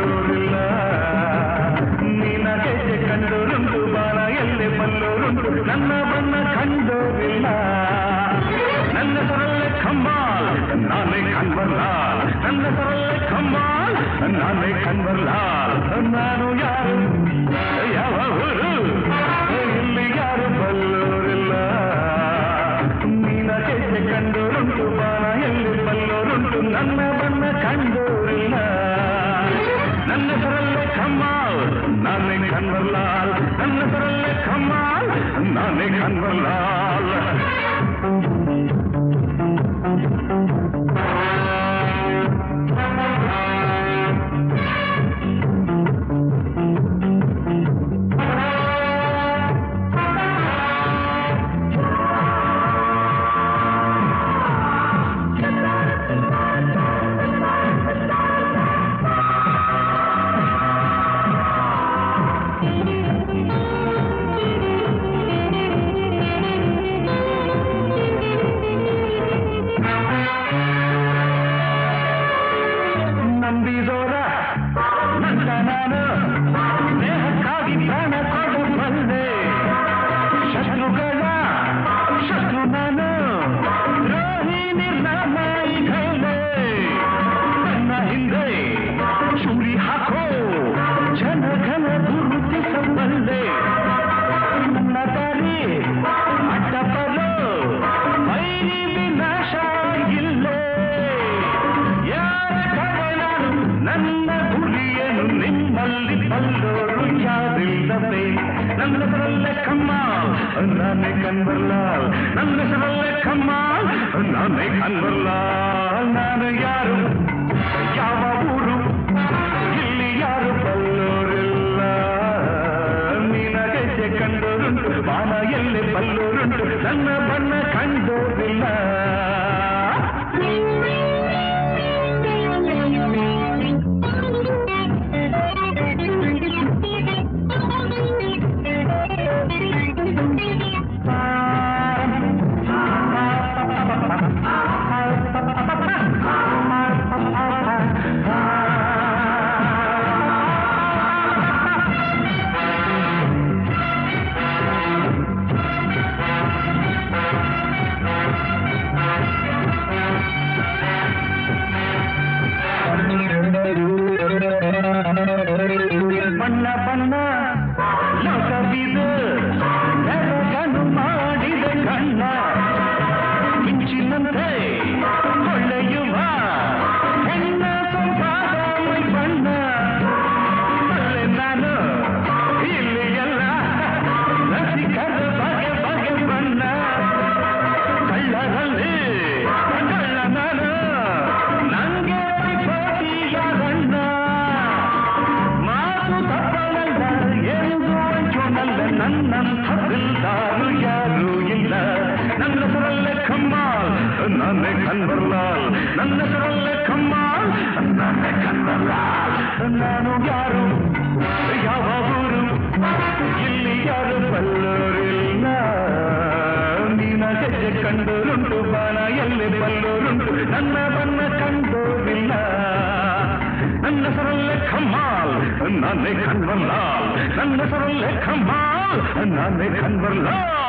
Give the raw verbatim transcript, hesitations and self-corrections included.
ಬಲ್ಲೋರಿಲ್ಲ ನೀನ ಹೆಜ್ಜೆ ಕಂಡೋರುಂಟು ಬಾಲ ಎಲ್ಲೆ ಬಲ್ಲೋರುಂಟು ನನ್ನ ಬಣ್ಣ ಕಂಡೋರಿಲ್ಲ ನನ್ನ ಸರಳೆ ಕಮ್ಮಾಲ್ ನಾನೇ ಕನ್ವರ್ಲಾಲ್ ನನ್ನ ಸರಳೆ ಕಮ್ಮಾಲ್ ನಾನೇ ಕನ್ವರ್ಲಾಲ್ ನಾನು ಯಾರು ಯಾವ ಊರು ಇಲ್ಲಿ ಯಾರು ಬಲ್ಲೋರಿಲ್ಲ ನೀನ ಹೆಜ್ಜೆ ಕಂಡೋರುಂಟು ಬಾಲ ಎಲ್ಲಿ ಬಲ್ಲೋರುಂಟು ನನ್ನ ಬಣ್ಣ ಕಂಡೋರಿಲ್ಲ ನನ್ನ ಸರಳೆ ಕಮ್ಮಾಲ್ ನಾನೇ ಕನ್ವರ್ಲಾಲ್ ನನ್ನ ಸರಳೆ ಕಮ್ಮಾಲ್ ನಾನೇ ಕನ್ವರ್ಲಾಲ್ ನಂಬಿದೋರ ನನ್ನ ನಾನು ಸ್ನೇಹಕ್ಕಾಗಿ ಪ್ರಾಣ ಕೊಡು ಬಂದೆ ಶತ್ರುಗಳ ಶತ್ರು ನಾನು ದ್ರೋಹಿ ನಿರ್ನಾಮಾಯಿ ಕೈಲೆ ನನ್ನ ಹಿಂದೆ ಚೂರಿ ಹಾಕೋ ಜನಘನ ಗುರುತಿಸಬಲ್ಲೆ ನನ್ನ ದಾರಿ ಅಡ್ಡಬಲು ವೈರಿ ವಿನಾಶ ಇಲ್ಲೇ ನನ್ನ ಗುರಿಯನ್ನು ನಿಮ್ಮಲ್ಲಿ ಬಲ್ಲೋರು ಯಾರಿಲ್ಲವೇ ನನ್ನ ಸರಳೆ ಕಮ್ಮಾಲ್ ನಾನೇ ಕನ್ವರ್ಲಾಲ್ ನನ್ನ ಸರಳೆ ಕಮ್ಮಾಲ್ ನಾನೇ ಕನ್ವರ್ಲಾಲ್ ನಾನು ಯಾರು ಯಾವ ಊರು ಇಲ್ಲಿ ಯಾರು ಬಲ್ಲೋರಿಲ್ಲ ನೀನ ಹೆಜ್ಜೆ ಕಂಡೋರುಂಟು ಬಾಣ ಎಲ್ಲಿ ಬಲ್ಲೋರುಂಟು ನನ್ನ ಬಣ್ಣ ಕಂಡೋರಿಲ್ಲ ಬಣ್ಣ ಬಣ್ಣ ಲೋಕವಿದು ಬೆರಗನು ಮಾಡಿದ ಕಣ್ಣ ಮಿಂಚಿನಂತೆ ಹೊಳೆಯುವ ಹೆಣ್ಣ ಸೊಂಪಾದ ಮೈ ಬಣ್ಣ ಅಲ್ಲೇ ನಾನು ಇಲ್ಲಿ ಎಲ್ಲ ರಸಿಕರ ಬಗೆ ಬಗೆ ಬಣ್ಣ ಕಳ್ಳರಲ್ಲಿ ಕಳ್ಳ ನಾನು ನಂಗೆ ಪೈಪೋಟಿಯಾಗಣ್ಣ ನನ್ನಂಥ ದಿಲ್ದಾರು ಯಾರೂ ಇಲ್ಲ ನನ್ನ ಸರಳೆ ಕಮ್ಮಾಲ್ ನಾನೇ ಕನ್ವರ್ಲಾಲ್ ನನ್ನ ಸರಳೆ ಕಮ್ಮಾಲ್ ನಾನೇ ಕನ್ವರ್ಲಾಲ್ ನಾನು ಯಾರು ಯಾವ ಊರು ಇಲ್ಲಿ ಯಾರು ಬಲ್ಲೋರಿಲ್ಲ ನೀನ ಹೆಜ್ಜೆ ಕಂಡೋರುಂಟು ಬಾಣ ಎಲ್ಲಿ ಬಲ್ಲೋರುಂಟು ನನ್ನ ಬಣ್ಣ ಕಂಡೋರಿಲ್ಲ ನನ್ನ ಸರಳೆ ಕಮ್ಮಾಲ್ ನಾನೇ ಕನ್ವರ್ಲಾಲ್ ನನ್ನ ಸರಳೆ ಕಮ್ಮಾಲ್ ನಾನೇ ಕನ್ವರ್ಲಾಲ್